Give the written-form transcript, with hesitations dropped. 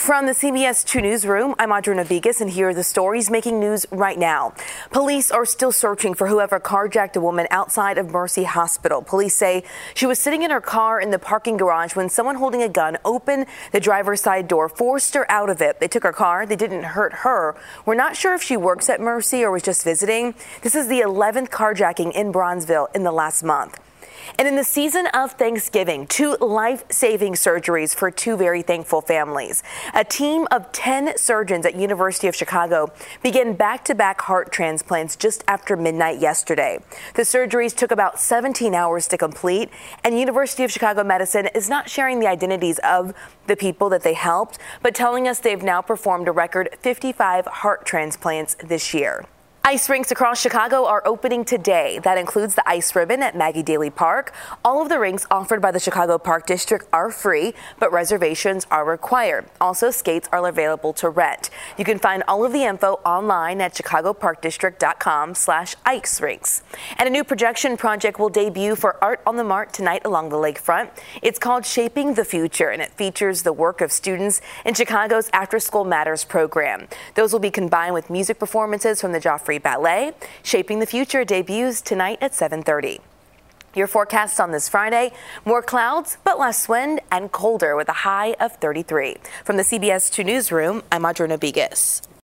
From the CBS 2 Newsroom, I'm Audra Navigas, and here are the stories making news right now. Police are still searching for whoever carjacked a woman outside of Mercy Hospital. Police say she was sitting in her car in the parking garage when someone holding a gun opened the driver's side door, forced her out of it. They took her car. They didn't hurt her. We're not sure if she works at Mercy or was just visiting. This is the 11th carjacking in Bronzeville in the last month. And in the season of Thanksgiving, 2 life-saving surgeries for 2 very thankful families. A team of 10 surgeons at University of Chicago began back-to-back heart transplants just after midnight yesterday. The surgeries took about 17 hours to complete, and University of Chicago Medicine is not sharing the identities of the people that they helped, but telling us they've now performed a record 55 heart transplants this year. Ice rinks across Chicago are opening today. That includes the Ice Ribbon at Maggie Daley Park. All of the rinks offered by the Chicago Park District are free, but reservations are required. Also, skates are available to rent. You can find all of the info online at chicagoparkdistrict.com/ice rinks. And a new projection project will debut for Art on the Mart tonight along the lakefront. It's called Shaping the Future, and it features the work of students in Chicago's After School Matters program. Those will be combined with music performances from the Joffrey Ballet. Shaping the Future debuts tonight at 7:30. Your forecast on this Friday: more clouds, but less wind and colder with a high of 33. From the CBS 2 Newsroom, I'm Audra Navigas.